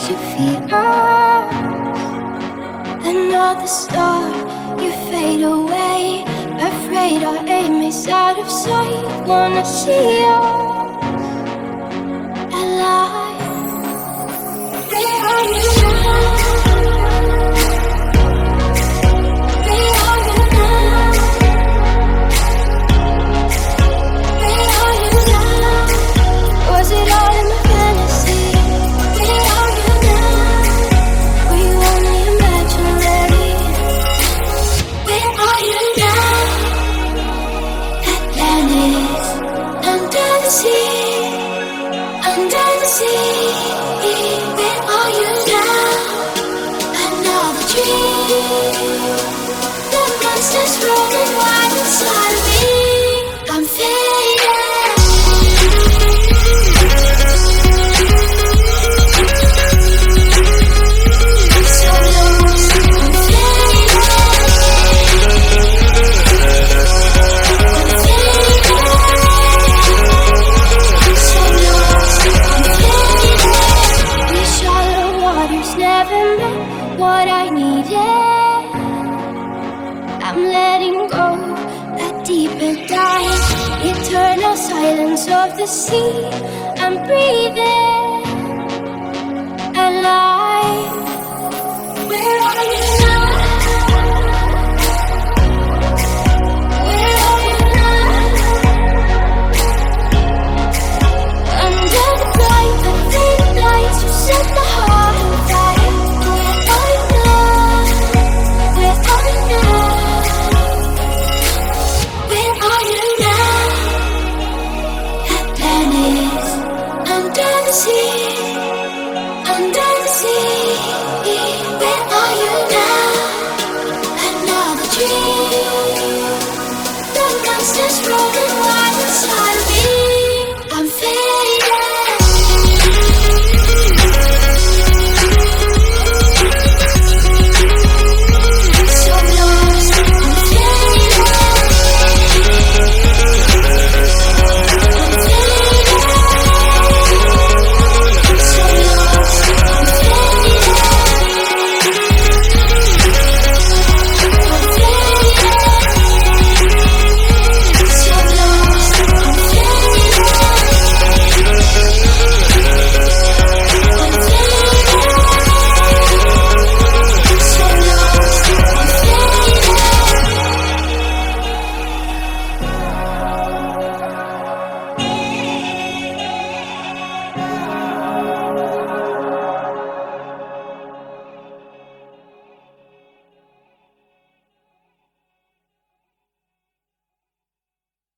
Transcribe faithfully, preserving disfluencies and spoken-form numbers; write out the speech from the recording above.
to feel. Oh, another star, you fade away. Afraid our aim is out of sight. Wanna see you alive. Where are you now? Where are you now? Where are you now? Was it all in my fantasy? Where are you now? Were you only imaginary? Where are you now? Atlantis, under the sea, under the sea. Where are you now? Another dream. The monsters running wild inside of me. I'm fading. So lost, I'm fading. I'm fading. So lost, I'm fading. We shallow waters never met what I needed. I'm letting go, that deeper dive, eternal silence of the sea. I'm breathing.